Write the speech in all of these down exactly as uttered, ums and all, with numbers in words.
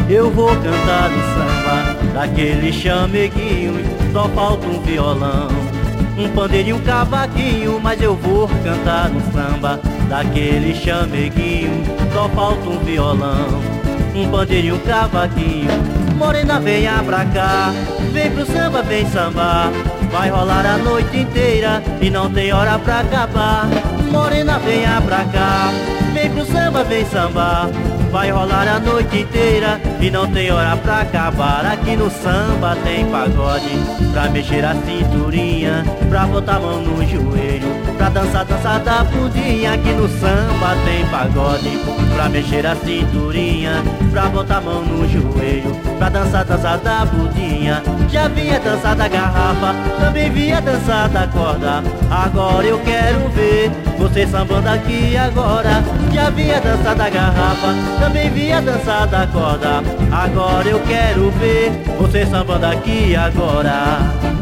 Eu vou cantar no samba daquele chameguinho, só falta um violão, um pandeirinho, um cavaquinho. Mas eu vou cantar no samba daquele chameguinho, só falta um violão, um pandeirinho, um cavaquinho. Morena, venha pra cá, vem pro samba, vem sambar, vai rolar a noite inteira e não tem hora pra acabar. Morena, venha pra cá, vem pro samba, vem sambar, vai rolar a noite inteira e não tem hora pra acabar. Aqui no samba tem pagode, pra mexer a cinturinha, pra botar a mão no joelho, pra dançar, dançar da bundinha. Aqui no samba tem pagode, pra mexer a cinturinha, pra botar a mão no joelho, pra dançar, dançar da bundinha. Já via dançar da garrafa, também via dançar da corda, agora eu quero ver você sambando aqui agora. Já via dançar da garrafa, também via dançar da corda, agora eu quero ver você sambando aqui agora.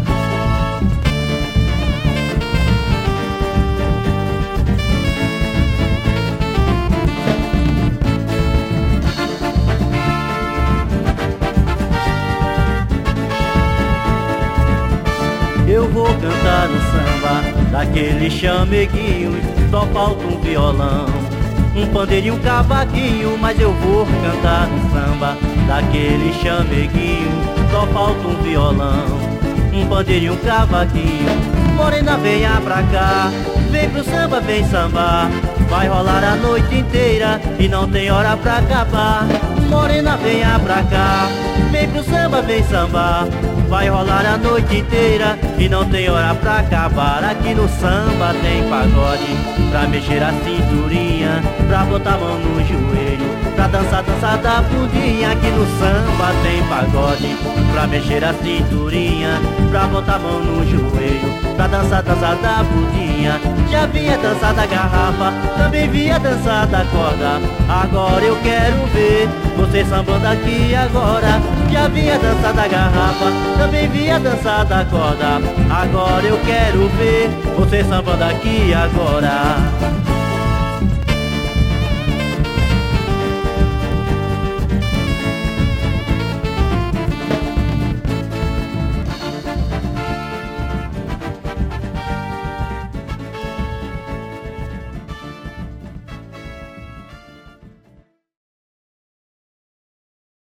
Eu vou cantar no samba daquele chameguinho, só falta um violão, um pandeirinho, um cavaquinho. Mas eu vou cantar no samba daquele chameguinho, só falta um violão, um pandeirinho, um cavaquinho. Morena, venha pra cá, vem pro samba, vem sambar, vai rolar a noite inteira e não tem hora pra acabar. Morena, venha pra cá, vem pro samba, vem sambar, vai rolar a noite inteira e não tem hora pra acabar. Aqui no samba tem pagode, pra mexer a cinturinha, pra botar a mão no joelho, pra dançar, dançar da bundinha. Aqui no samba tem pagode, pra mexer a cinturinha, pra botar a mão no joelho, pra dançar, dançar da bundinha. Já via dançar da garrafa, também via dançar da corda, agora eu quero ver você sambando aqui agora. Já via dançar da garrafa, também via dançar da corda, agora eu quero ver você sambando aqui agora.